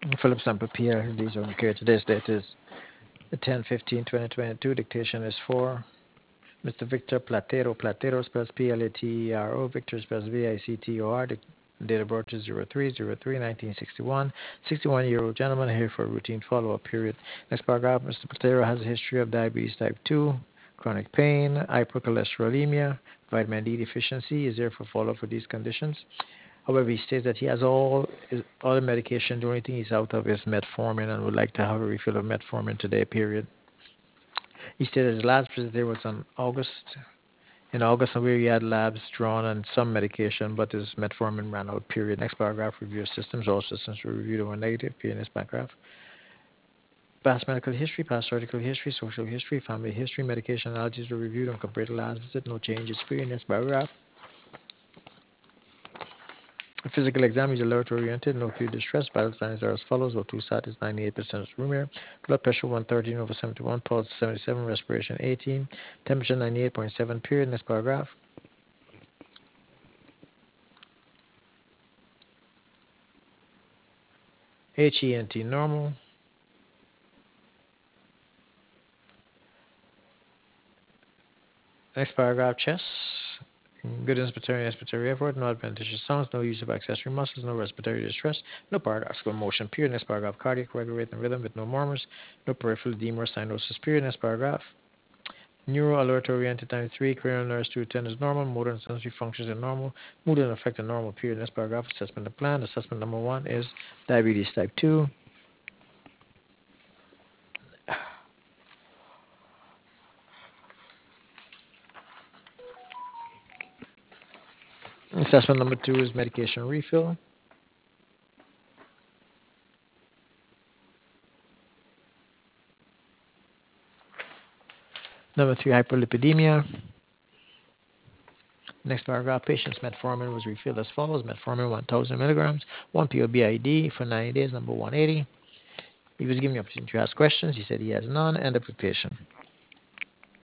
Philip Sample Pierre, these are okay. Today's date is 10/15/2022. Dictation is for Mr. Victor Platero. Platero spells Platero. Victor spells Victor. Date of birth is 03/03/1961. 61-year-old gentleman here for a routine follow-up period. Next paragraph, Mr. Platero has a history of diabetes type 2, chronic pain, hypercholesterolemia, vitamin D deficiency. Is there for follow-up for these conditions? However, he states that he has all the medication. The only thing he's out of is metformin and would like to have a refill of metformin today, period. He stated his last visit there was in August, where he had labs drawn and some medication, but his metformin ran out, period. Next paragraph, review of systems. All systems were reviewed and were negative, period. Next paragraph. Past medical history, past surgical history, social history, family history, medication allergies were reviewed and compared to last visit. No changes, period. Next paragraph. A physical exam is alert oriented, no fear distress. Vital signs are as follows: O2 sat is 98% room air, blood pressure 113/71, pulse 77, respiration 18, temperature 98.7, period. Next paragraph. HENT normal. Next paragraph, chest. Good inspiratory effort, no adventitious sounds, no use of accessory muscles, no respiratory distress, no paradoxical motion, period. Next paragraph, cardiac regular rate and rhythm with no murmurs, no peripheral edema or cyanosis, period. Next paragraph. Neuro alert oriented time 3, cranial nerves 2 to 10 is normal, motor and sensory functions are normal, mood and affect are normal, period. Next paragraph, assessment of plan. Assessment number 1 is diabetes type 2. Assessment number 2 is medication refill. Number 3, hyperlipidemia. Next paragraph, patient's metformin was refilled as follows: metformin 1,000 milligrams, 1 pill BID for 90 days, number 180. He was given the opportunity to ask questions. He said he has none. End of the patient.